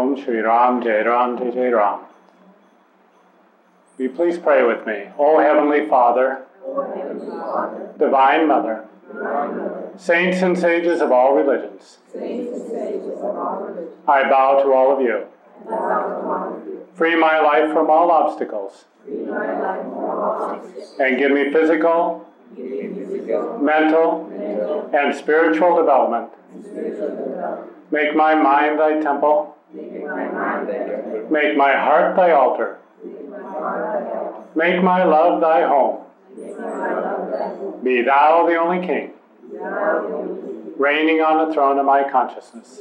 Om Shri Ram Jai Ram Jai Jai Ram. Will you please pray with me? O Heavenly Father, Divine Mother, Saints and sages of all religions, I bow to all of you. Free my life from all obstacles, and give me physical, mental, and spiritual development. Make my mind thy temple, make my heart thy altar, make my love thy home. Be thou the only king, reigning on the throne of my consciousness.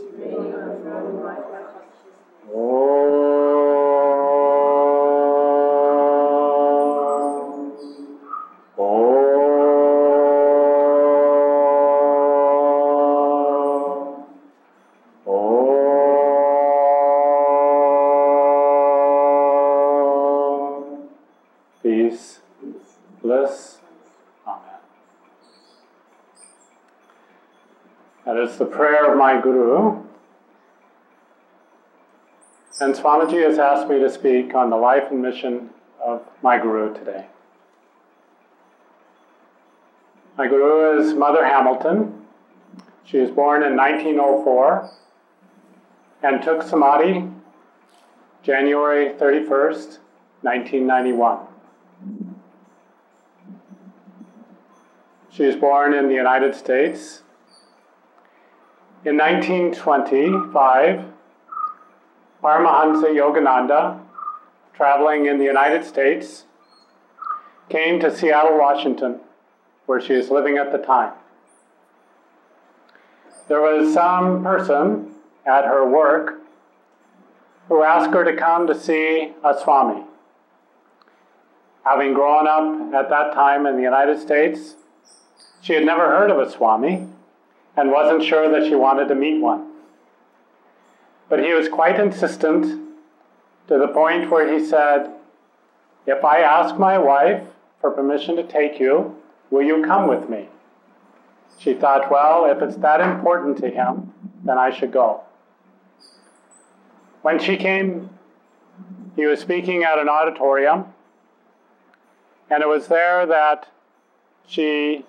Peace, bliss, amen. That is the prayer of my Guru. And Swamiji has asked me to speak on the life and mission of my Guru today. My Guru is Mother Hamilton. She was born in 1904 and took Samadhi January 31st, 1991. She was born in the United States. In 1925, Paramahansa Yogananda, traveling in the United States, came to Seattle, Washington, where she was living at the time. There was some person at her work who asked her to come to see a Swami. Having grown up at that time in the United States, she had never heard of a Swami and wasn't sure that she wanted to meet one. But he was quite insistent, to the point where he said, "If I ask my wife for permission to take you, will you come with me?" She thought, well, if it's that important to him, then I should go. When she came, he was speaking at an auditorium, and it was there that she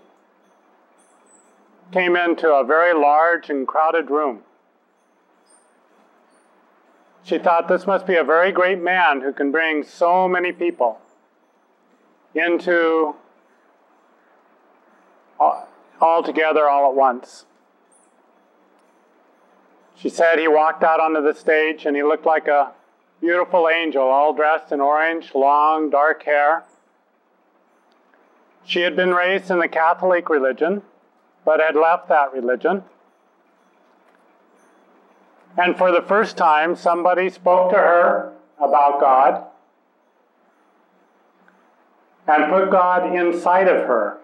came into a very large and crowded room. She thought, this must be a very great man who can bring so many people into all together all at once. She said he walked out onto the stage and he looked like a beautiful angel, all dressed in orange, long, dark hair. She had been raised in the Catholic religion, but had left that religion. And for the first time, somebody spoke to her about God and put God inside of her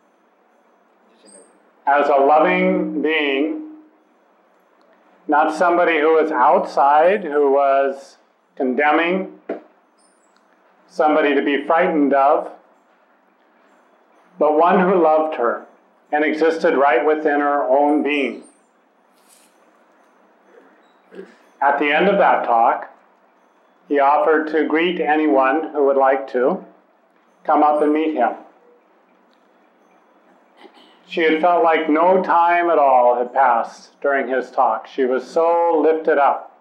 as a loving being, not somebody who was outside, who was condemning, somebody to be frightened of, but one who loved her and existed right within her own being. At the end of that talk, he offered to greet anyone who would like to come up and meet him. She had felt like no time at all had passed during his talk. She was so lifted up.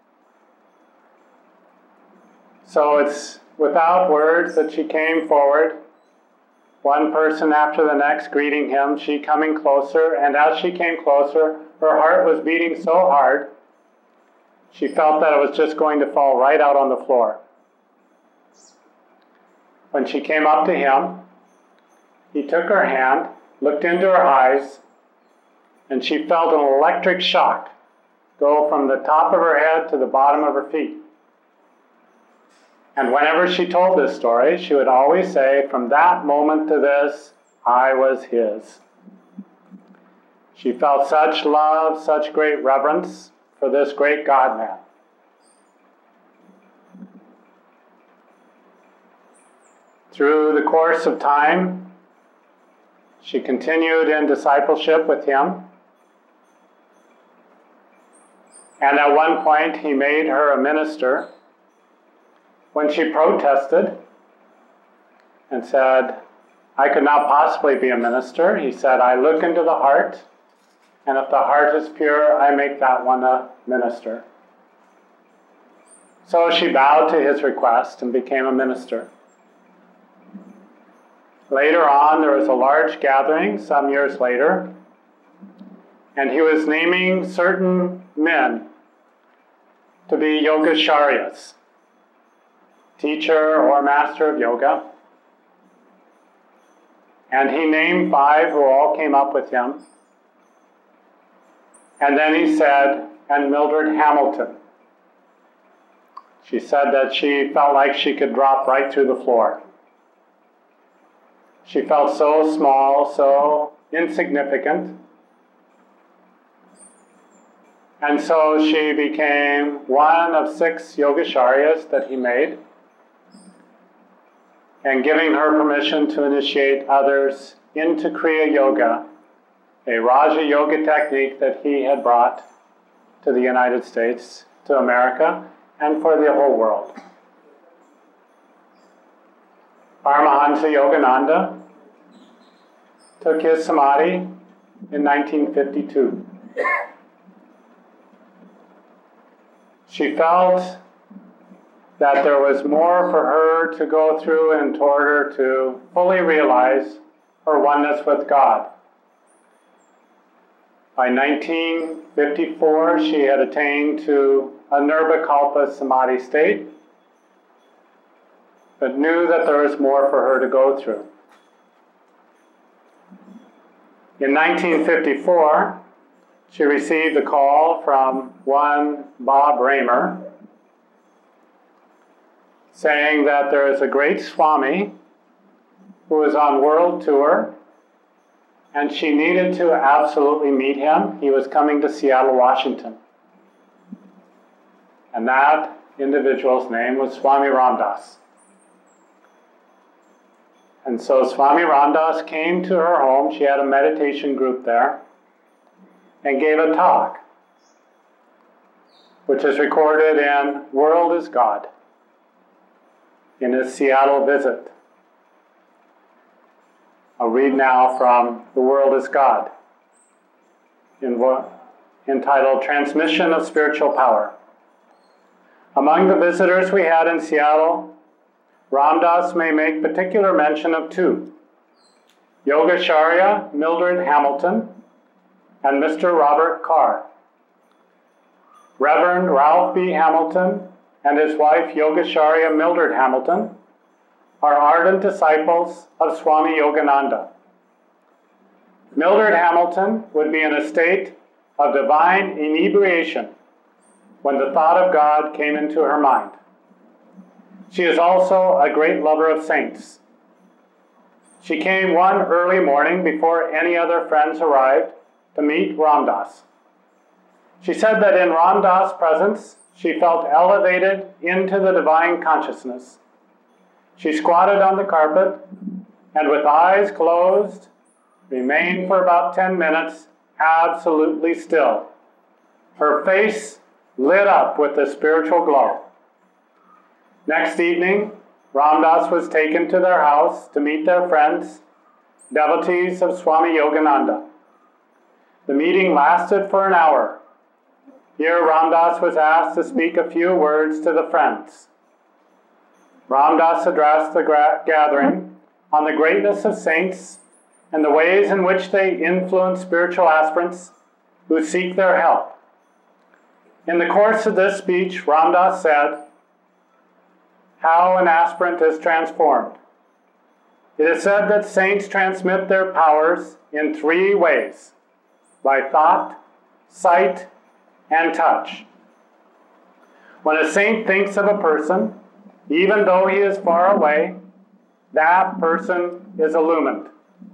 So it's without words that she came forward, one person after the next greeting him, she coming closer, and as she came closer, her heart was beating so hard, she felt that it was just going to fall right out on the floor. When she came up to him, he took her hand, looked into her eyes, and she felt an electric shock go from the top of her head to the bottom of her feet. And whenever she told this story, she would always say, from that moment to this, I was his. She felt such love, such great reverence for this great God-man. Through the course of time, she continued in discipleship with him. And at one point, he made her a minister. When she protested and said, I could not possibly be a minister, he said, I look into the heart, and if the heart is pure, I make that one a minister. So she bowed to his request and became a minister. Later on, there was a large gathering some years later, and he was naming certain men to be yogacharyas, teacher or master of yoga. And he named 5 who all came up with him. And then he said, and Mildred Hamilton. She said that she felt like she could drop right through the floor. She felt so small, so insignificant. And so she became one of 6 yogacharyas that he made, and giving her permission to initiate others into Kriya Yoga, a Raja Yoga technique that he had brought to the United States, to America, and for the whole world. Paramahansa Yogananda took his samadhi in 1952. She felt that there was more for her to go through in order to fully realize her oneness with God. By 1954, she had attained to a Nirvikalpa Samadhi state, but knew that there was more for her to go through. In 1954, she received a call from one Bob Raymer saying that there is a great Swami who is on world tour, and she needed to absolutely meet him. He was coming to Seattle, Washington. And that individual's name was Swami Ramdas. And so Swami Ramdas came to her home. She had a meditation group there, and gave a talk, which is recorded in World is God, in his Seattle visit. I'll read now from The World is God, entitled Transmission of Spiritual Power. Among the visitors we had in Seattle, Ramdas may make particular mention of 2, Yogacharya Mildred Hamilton and Mr. Robert Carr. Reverend Ralph B. Hamilton and his wife Yogacharya Mildred Hamilton are ardent disciples of Swami Yogananda. Mildred Hamilton would be in a state of divine inebriation when the thought of God came into her mind. She is also a great lover of saints. She came one early morning before any other friends arrived to meet Ramdas. She said that in Ramdas' presence, she felt elevated into the divine consciousness. She squatted on the carpet and with eyes closed, remained for about 10 minutes absolutely still. Her face lit up with a spiritual glow. Next evening, Ramdas was taken to their house to meet their friends, devotees of Swami Yogananda. The meeting lasted for an hour. Here Ramdas was asked to speak a few words to the friends. Ramdas addressed the gathering on the greatness of saints and the ways in which they influence spiritual aspirants who seek their help. In the course of this speech, Ramdas said how an aspirant is transformed. It is said that saints transmit their powers in 3 ways: by thought, sight, and touch. When a saint thinks of a person, even though he is far away, that person is illumined.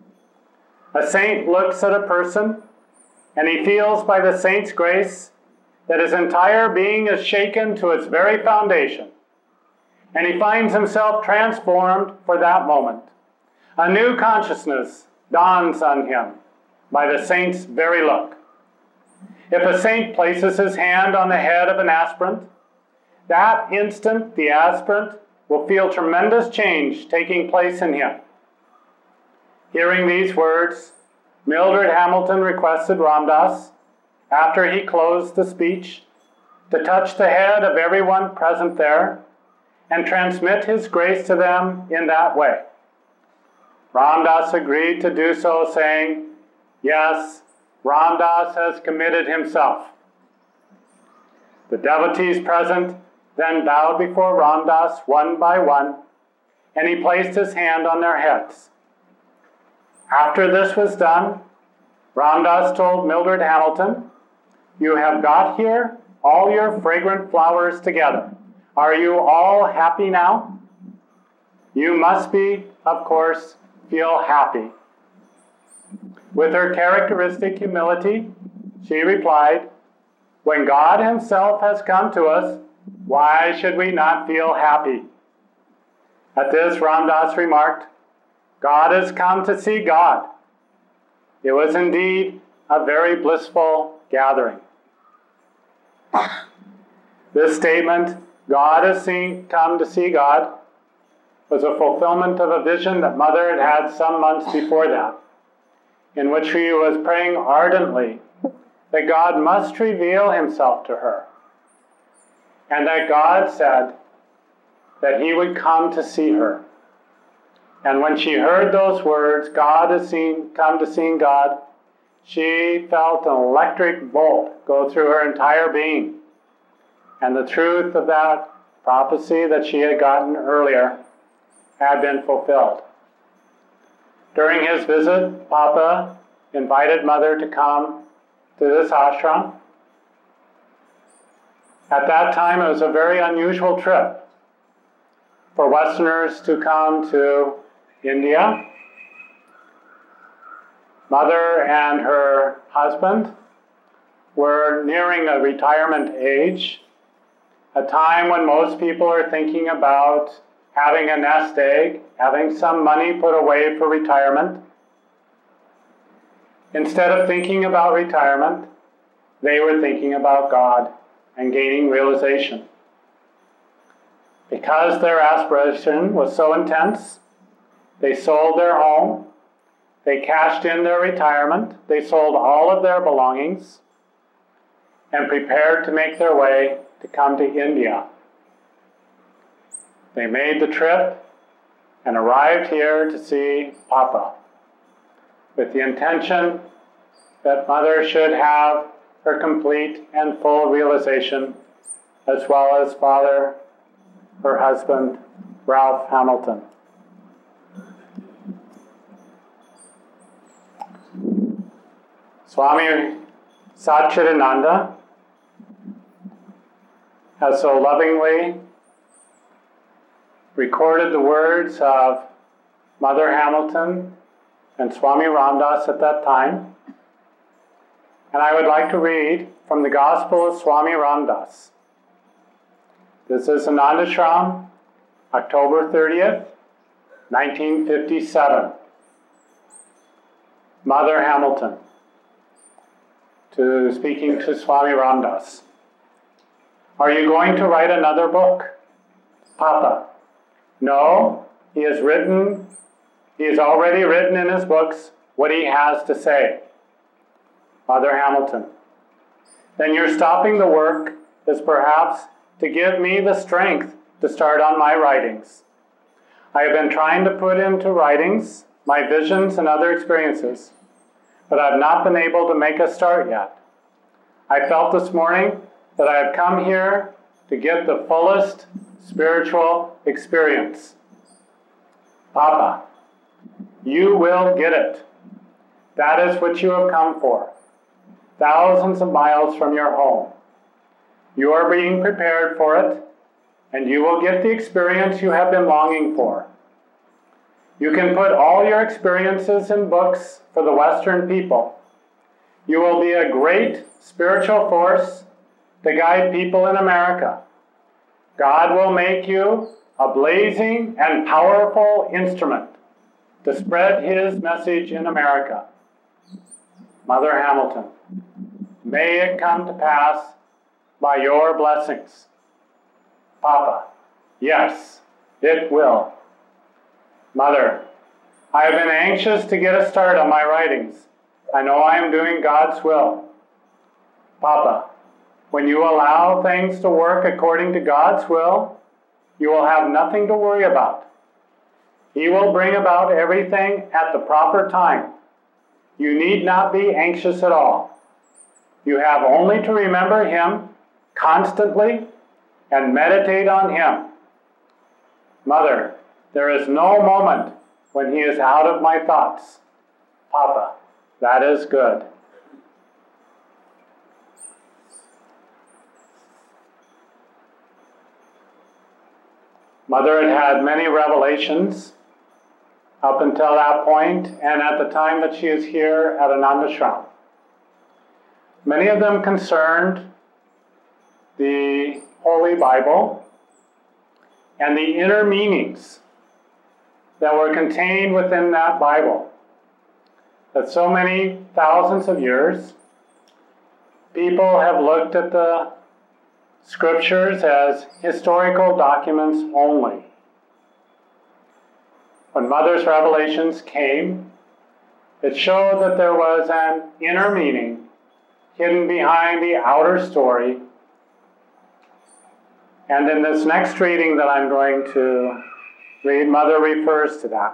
A saint looks at a person, and he feels by the saint's grace that his entire being is shaken to its very foundation, and he finds himself transformed for that moment. A new consciousness dawns on him by the saint's very look. If a saint places his hand on the head of an aspirant, that instant the aspirant will feel tremendous change taking place in him. Hearing these words, Mildred Hamilton requested Ram Dass, after he closed the speech, to touch the head of everyone present there and transmit his grace to them in that way. Ram Dass agreed to do so, saying, "Yes, Ram Dass has committed himself." The devotees present then bowed before Ram Dass one by one, and he placed his hand on their heads. After this was done, Ram Dass told Mildred Hamilton, "You have got here all your fragrant flowers together. Are you all happy now?" You must be, of course, feel happy. With her characteristic humility, she replied, "When God himself has come to us, why should we not feel happy?" At this, Ram Dass remarked, "God has come to see God." It was indeed a very blissful gathering. This statement, "God has come to see God," was a fulfillment of a vision that Mother had had some months before that, in which she was praying ardently that God must reveal himself to her, and that God said that he would come to see her. And when she heard those words, "God has come to see God," she felt an electric bolt go through her entire being. And the truth of that prophecy that she had gotten earlier had been fulfilled. During his visit, Papa invited Mother to come to this ashram. At that time, it was a very unusual trip for Westerners to come to India. Mother and her husband were nearing a retirement age, a time when most people are thinking about having a nest egg, having some money put away for retirement. Instead of thinking about retirement, they were thinking about God and gaining realization. Because their aspiration was so intense, they sold their home, they cashed in their retirement, they sold all of their belongings, and prepared to make their way to come to India. They made the trip and arrived here to see Papa, with the intention that Mother should have her complete and full realization, as well as Father, her husband, Ralph Hamilton. Swami Satchidananda has so lovingly recorded the words of Mother Hamilton and Swami Ram Dass at that time. And I would like to read from the Gospel of Swami Ram Dass. This is Anandashram, October 30th, 1957. Mother Hamilton, speaking to Swami Ram Dass. "Are you going to write another book?" Papa: "No, he has already written in his books what he has to say." Mother Hamilton: "Then your stopping the work is perhaps to give me the strength to start on my writings. I have been trying to put into writings my visions and other experiences, but I've not been able to make a start yet. I felt this morning that I have come here to get the fullest spiritual experience." Papa: "You will get it. That is what you have come for. Thousands of miles from your home. You are being prepared for it, and you will get the experience you have been longing for. You can put all your experiences in books for the Western people. You will be a great spiritual force to guide people in America. God will make you a blazing and powerful instrument to spread his message in America." Mother Hamilton: May it come to pass by your blessings. Papa, yes, it will. Mother, I have been anxious to get a start on my writings. I know I am doing God's will. Papa, when you allow things to work according to God's will, you will have nothing to worry about. He will bring about everything at the proper time. You need not be anxious at all. You have only to remember Him constantly and meditate on Him. Mother, there is no moment when He is out of my thoughts. Papa, that is good. Mother had had many revelations up until that point and at the time that she is here at Anandashram. Many of them concerned the Holy Bible and the inner meanings that were contained within that Bible. That so many thousands of years, people have looked at the scriptures as historical documents only. When Mother's revelations came, it showed that there was an inner meaning hidden behind the outer story. And in this next reading that I'm going to read, Mother refers to that.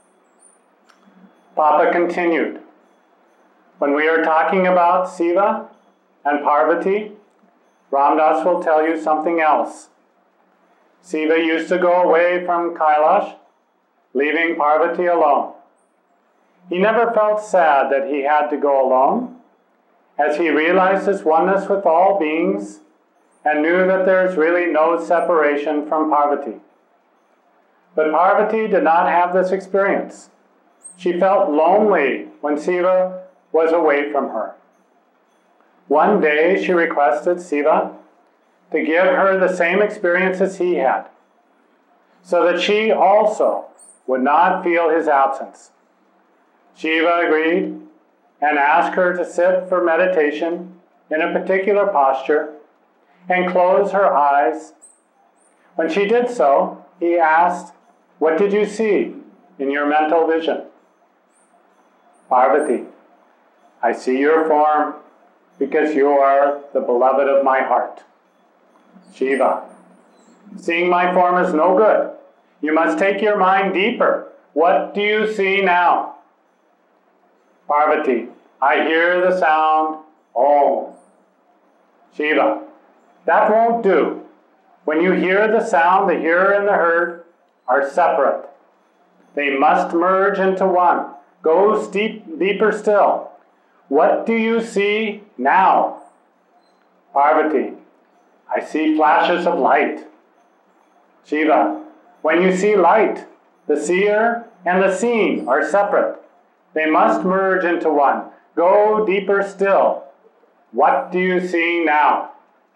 Papa continued, when we are talking about Siva and Parvati, Ram Dass will tell you something else. Siva used to go away from Kailash, leaving Parvati alone. He never felt sad that he had to go alone, as he realized his oneness with all beings and knew that there is really no separation from Parvati. But Parvati did not have this experience. She felt lonely when Siva was away from her. One day she requested Siva to give her the same experience as he had, so that she also would not feel his absence. Shiva agreed and asked her to sit for meditation in a particular posture and close her eyes. When she did so, he asked, "What did you see in your mental vision?" Parvati, "I see your form because you are the beloved of my heart." Shiva, "Seeing my form is no good. You must take your mind deeper. What do you see now?" Parvati, "I hear the sound Om." Shiva, "That won't do. When you hear the sound, the hearer and the heard are separate. They must merge into one. Go deeper still. What do you see now?" Parvati, "I see flashes of light." Shiva, "When you see light, the seer and the seen are separate. They must merge into one. Go deeper still. What do you see now?"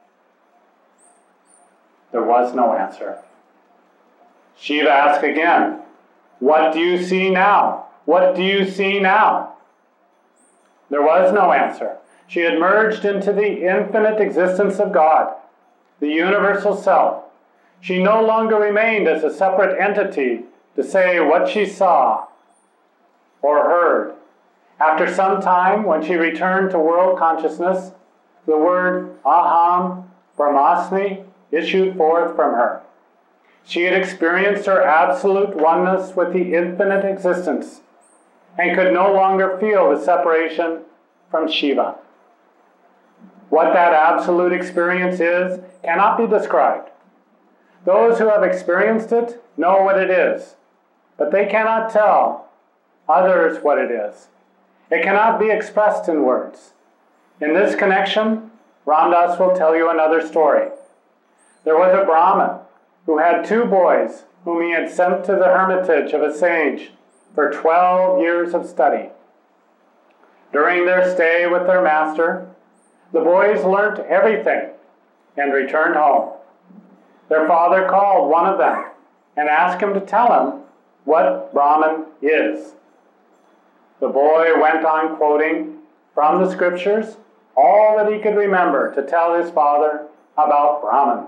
There was no answer. Shiva asked again, "What do you see now? What do you see now?" There was no answer. She had merged into the infinite existence of God, the universal self. She no longer remained as a separate entity to say what she saw or heard. After some time, when she returned to world consciousness, the word Aham Brahmasmi issued forth from her. She had experienced her absolute oneness with the infinite existence and could no longer feel the separation from Shiva. What that absolute experience is cannot be described. Those who have experienced it know what it is, but they cannot tell others what it is. It cannot be expressed in words. In this connection, Ram Dass will tell you another story. There was a Brahmin who had 2 boys whom he had sent to the hermitage of a sage for 12 years of study. During their stay with their master, the boys learnt everything and returned home. Their father called one of them and asked him to tell him what Brahman is. The boy went on quoting from the scriptures all that he could remember to tell his father about Brahman.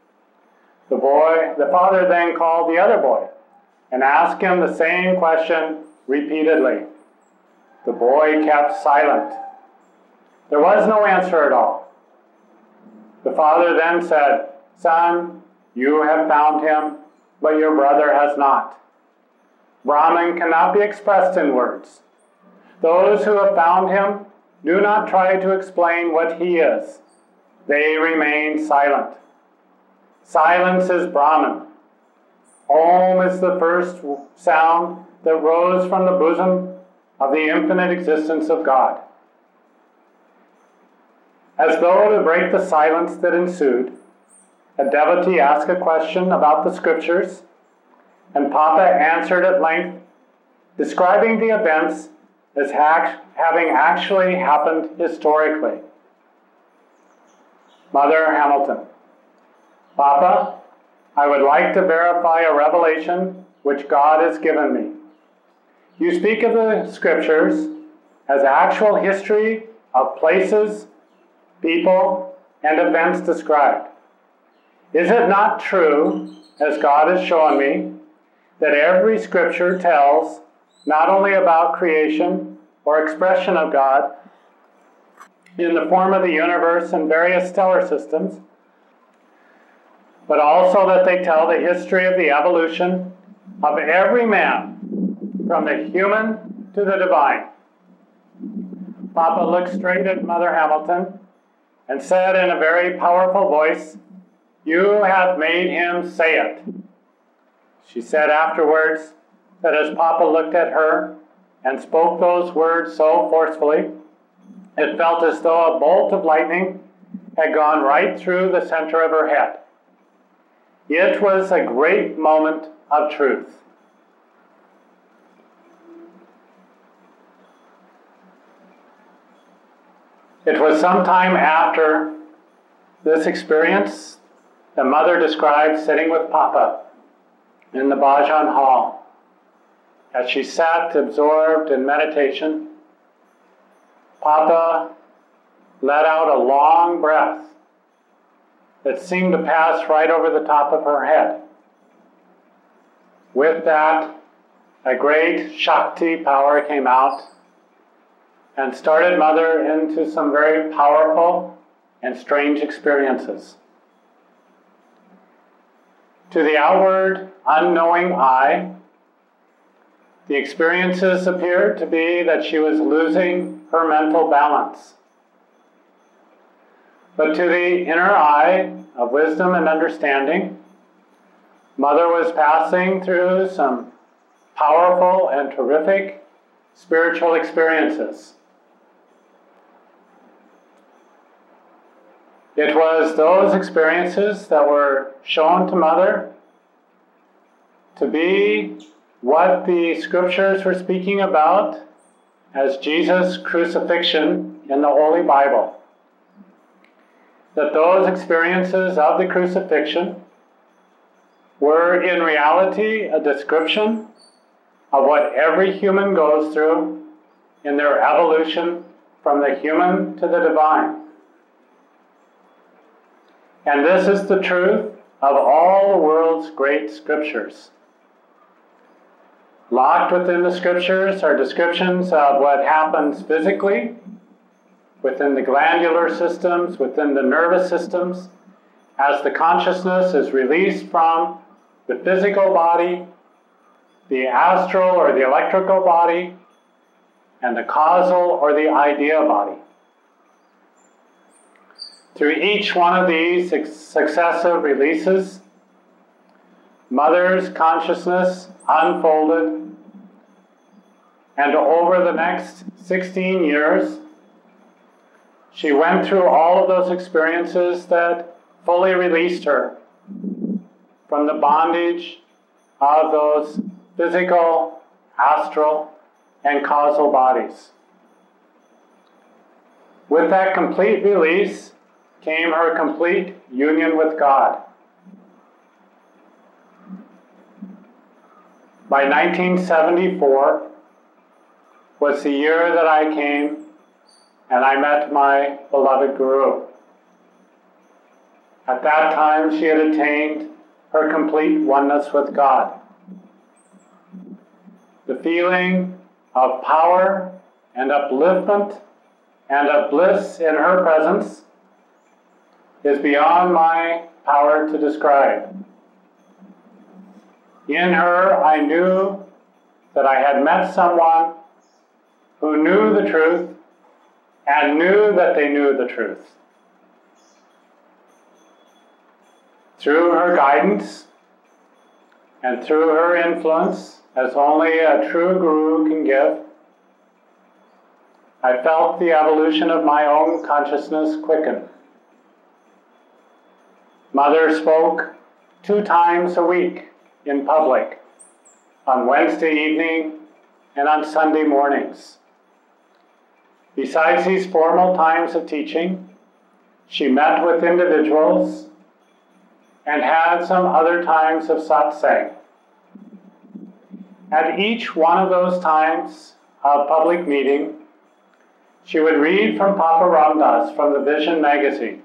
The father then called the other boy and asked him the same question repeatedly. The boy kept silent. There was no answer at all. The father then said, "Son, you have found him, but your brother has not. Brahman cannot be expressed in words. Those who have found him do not try to explain what he is. They remain silent. Silence is Brahman. Om is the first sound that rose from the bosom of the infinite existence of God." As though to break the silence that ensued, a devotee asked a question about the scriptures, and Papa answered at length, describing the events as having actually happened historically. Mother Hamilton: "Papa, I would like to verify a revelation which God has given me. You speak of the scriptures as actual history of places, people, and events described. Is it not true, as God has shown me, that every scripture tells not only about creation or expression of God in the form of the universe and various stellar systems, but also that they tell the history of the evolution of every man, from the human to the divine?" Papa looked straight at Mother Hamilton and said in a very powerful voice, "You have made him say it." She said afterwards that as Papa looked at her and spoke those words so forcefully, it felt as though a bolt of lightning had gone right through the center of her head. It was a great moment of truth. It was sometime after this experience that Mother described sitting with Papa in the Bhajan hall. As she sat absorbed in meditation, Papa let out a long breath that seemed to pass right over the top of her head. With that, a great Shakti power came out and started Mother into some very powerful and strange experiences. To the outward, unknowing eye, the experiences appeared to be that she was losing her mental balance. But to the inner eye of wisdom and understanding, Mother was passing through some powerful and terrific spiritual experiences. It was those experiences that were shown to Mother to be what the scriptures were speaking about as Jesus' crucifixion in the Holy Bible. That those experiences of the crucifixion were in reality a description of what every human goes through in their evolution from the human to the divine. And this is the truth of all the world's great scriptures. Locked within the scriptures are descriptions of what happens physically, within the glandular systems, within the nervous systems, as the consciousness is released from the physical body, the astral or the electrical body, and the causal or the idea body. Through each one of these successive releases, Mother's consciousness unfolded, and over the next 16 years, she went through all of those experiences that fully released her from the bondage of those physical, astral, and causal bodies. With that complete release came her complete union with God. By 1974 was the year that I came and I met my beloved Guru. At that time, she had attained her complete oneness with God. The feeling of power and upliftment and of bliss in her presence is beyond my power to describe. In her, I knew that I had met someone who knew the truth and knew that they knew the truth. Through her guidance and through her influence, as only a true Guru can give, I felt the evolution of my own consciousness quicken. Mother spoke 2 times a week in public, on Wednesday evening and on Sunday mornings. Besides these formal times of teaching, she met with individuals and had some other times of satsang. At each one of those times of public meeting, she would read from Papa Ram Dass from the Vision magazine.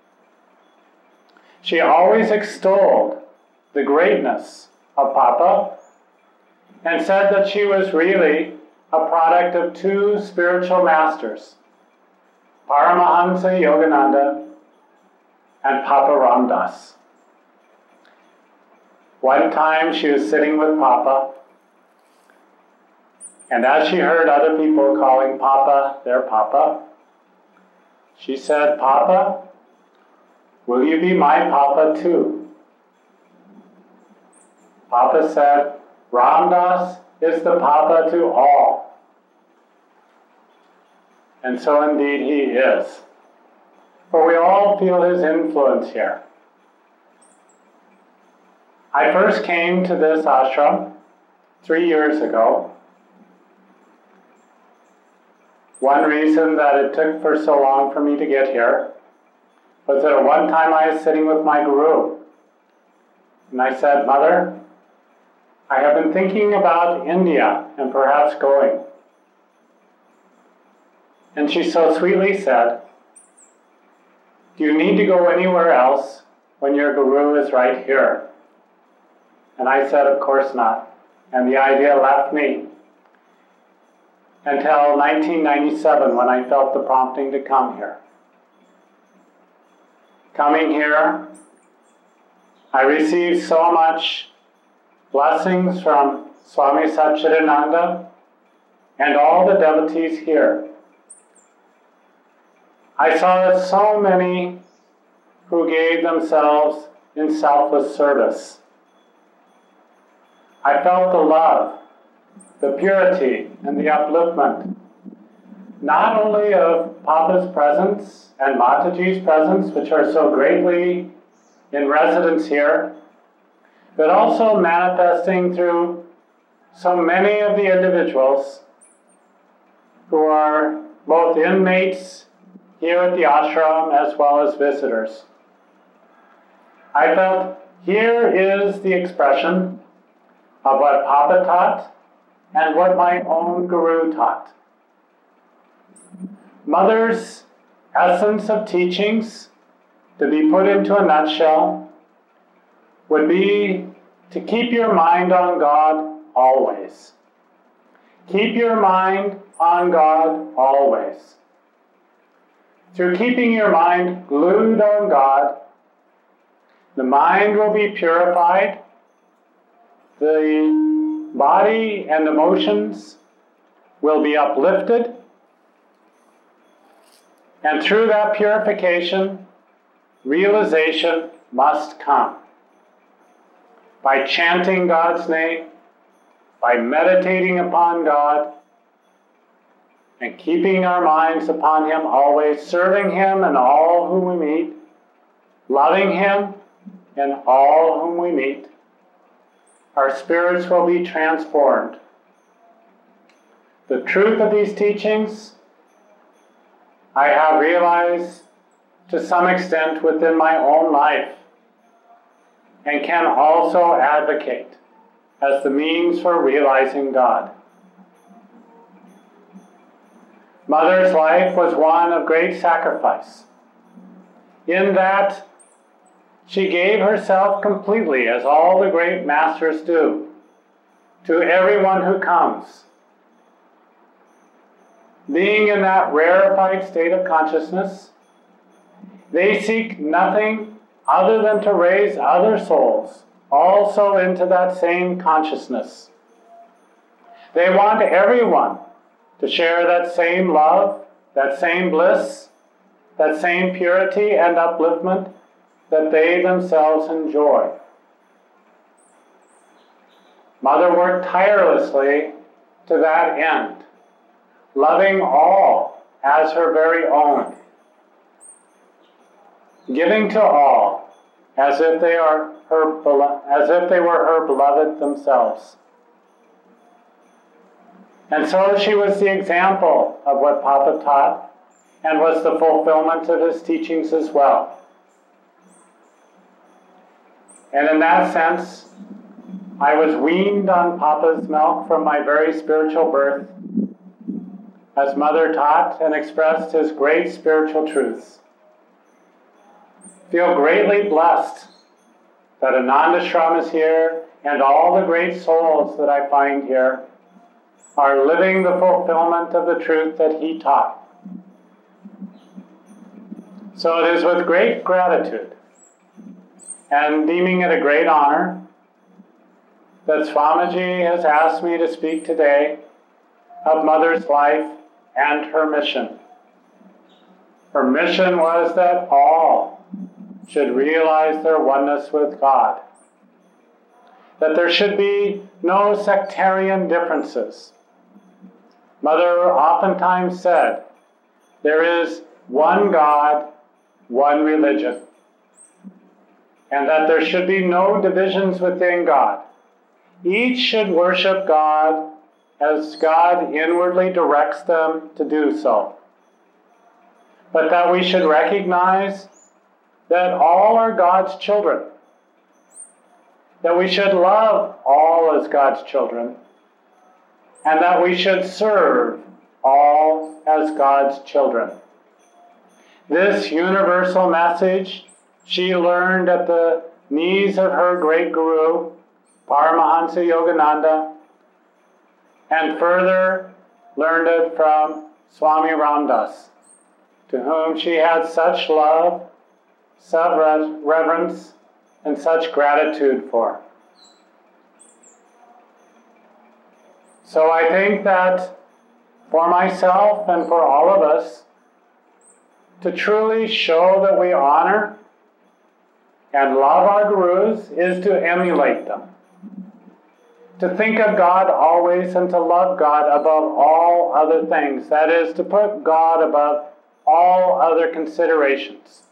She always extolled the greatness of Papa and said that she was really a product of 2 spiritual masters, Paramahansa Yogananda and Papa Ram Dass. One time she was sitting with Papa, and as she heard other people calling Papa their Papa, she said, "Papa, will you be my Papa too?" Papa said, "Ram Dass is the Papa to all." And so indeed he is. For we all feel his influence here. I first came to this ashram 3 years ago. One reason that it took for so long for me to get here was that at one time I was sitting with my Guru. And I said, "Mother, I have been thinking about India and perhaps going." And she so sweetly said, "Do you need to go anywhere else when your Guru is right here?" And I said, "Of course not." And the idea left me until 1997 when I felt the prompting to come here. Coming here, I received so much blessings from Swami Satchidananda and all the devotees here. I saw so many who gave themselves in selfless service. I felt the love, the purity, and the upliftment, not only of Papa's presence and Mataji's presence, which are so greatly in residence here, but also manifesting through so many of the individuals who are both inmates here at the ashram as well as visitors. I felt here is the expression of what Papa taught and what my own Guru taught. Mother's essence of teachings, to be put into a nutshell, would be to keep your mind on God always. Keep your mind on God always. Through keeping your mind glued on God, the mind will be purified, the body and emotions will be uplifted, and through that purification, realization must come. By chanting God's name, by meditating upon God, and keeping our minds upon Him always, serving Him in all whom we meet, loving Him in all whom we meet, our spirits will be transformed. The truth of these teachings I have realized to some extent within my own life and can also advocate as the means for realizing God. Mother's life was one of great sacrifice, in that she gave herself completely, as all the great masters do, to everyone who comes. Being in that rarefied state of consciousness, they seek nothing other than to raise other souls also into that same consciousness. They want everyone to share that same love, that same bliss, that same purity and upliftment that they themselves enjoy. Mother worked tirelessly to that end, loving all as her very own, giving to all as if they were her beloved themselves. And so she was the example of what Papa taught and was the fulfillment of his teachings as well. And in that sense, I was weaned on Papa's milk from my very spiritual birth, as Mother taught and expressed his great spiritual truths. Feel greatly blessed that Ananda Shram is here and all the great souls that I find here are living the fulfillment of the truth that he taught. So it is with great gratitude and deeming it a great honor that Swamiji has asked me to speak today of Mother's life and her mission. Her mission was that all should realize their oneness with God, that there should be no sectarian differences. Mother oftentimes said, there is one God, one religion, and that there should be no divisions within God. Each should worship God as God inwardly directs them to do so. But that we should recognize that all are God's children, that we should love all as God's children, and that we should serve all as God's children. This universal message she learned at the knees of her great guru, Paramahansa Yogananda, and further learned it from Swami Ramdas, to whom she had such love, such reverence, and such gratitude for. So I think that for myself and for all of us, to truly show that we honor and love our gurus is to emulate them. To think of God always and to love God above all other things. That is, to put God above all other considerations.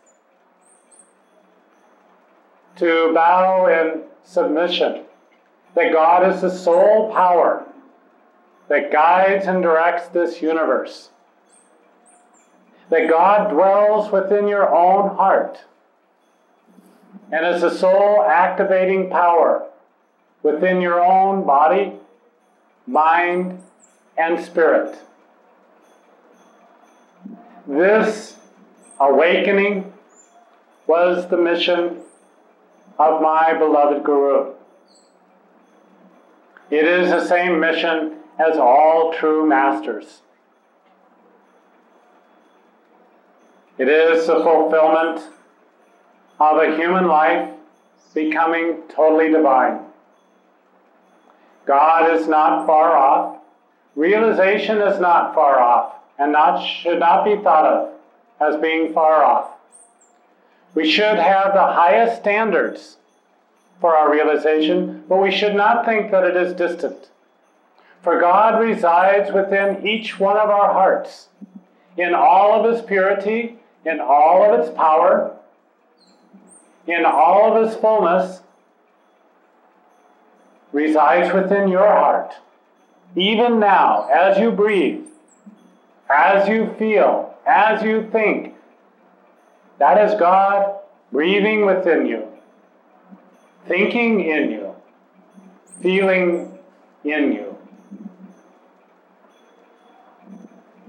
To bow in submission that God is the sole power that guides and directs this universe. That God dwells within your own heart and is the sole activating power within your own body, mind, and spirit. This awakening was the mission of my beloved Guru. It is the same mission as all true masters. It is the fulfillment of a human life becoming totally divine. God is not far off. Realization is not far off and should not be thought of as being far off. We should have the highest standards for our realization, but we should not think that it is distant. For God resides within each one of our hearts, in all of His purity, in all of its power, in all of His fullness, resides within your heart. Even now, as you breathe, as you feel, as you think, that is God breathing within you, thinking in you, feeling in you.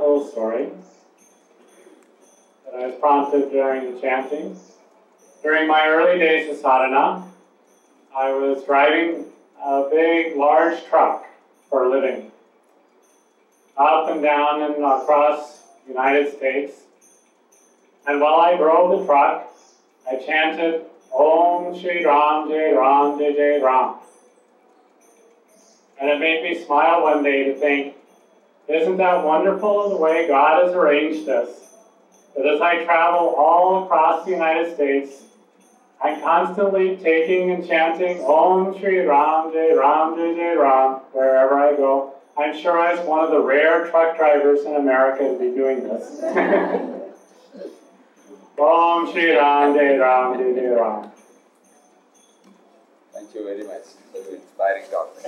little story that I was prompted during the chanting. During my early days of sadhana, I was driving a big, large truck for a living, up and down and across the United States. And while I drove the truck, I chanted, Om Shri Ram Jai Ram Jai Jai Ram. And it made me smile one day to think, isn't that wonderful the way God has arranged this? That as I travel all across the United States, I'm constantly taking and chanting Om Shri Ram Jai Ram Jai Jai Ram wherever I go. I'm sure I was one of the rare truck drivers in America to be doing this. Om Shri Ram Jai Ram Jai Jai Ram. Thank you very much. Very inspiring talk.